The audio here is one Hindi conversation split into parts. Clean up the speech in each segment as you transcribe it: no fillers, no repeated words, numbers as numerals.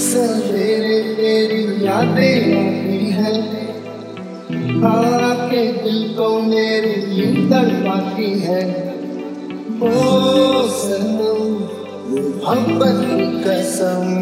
सवेरे तेरी यादें आती है, आके दिल को मेरे यूं तड़पाती है। ओ सनम मोहब्बत की कसम,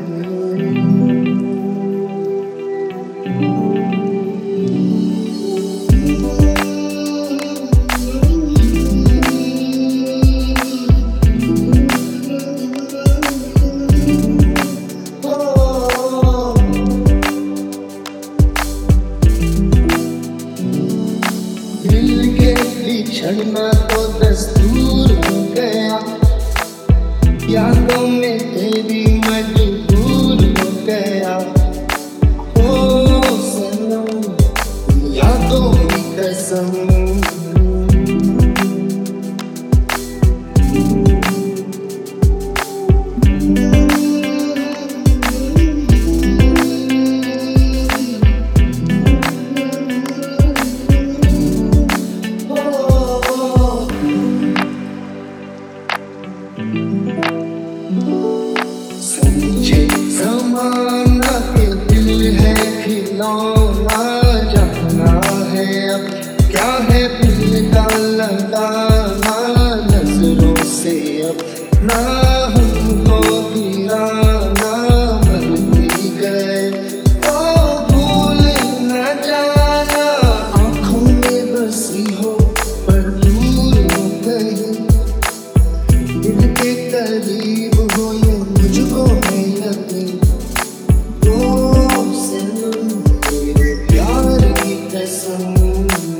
बिछड़ना तो दस्तूर हो गया, यादों में तेरी मजबूर हो गया। ओ सनम यादों की कसम, समझे ज़माना के दिल है खिलौना, जाना है अब क्या है दिल का लगाना। नजरों से अब ना हमको गिराना, मर भी गए तो भूल न जाना। आँखों में बसी हो पर दूर हो गई, दिल के करीब हो ये मुझको है यकीन। ओ सनम तेरे प्यार की कसम।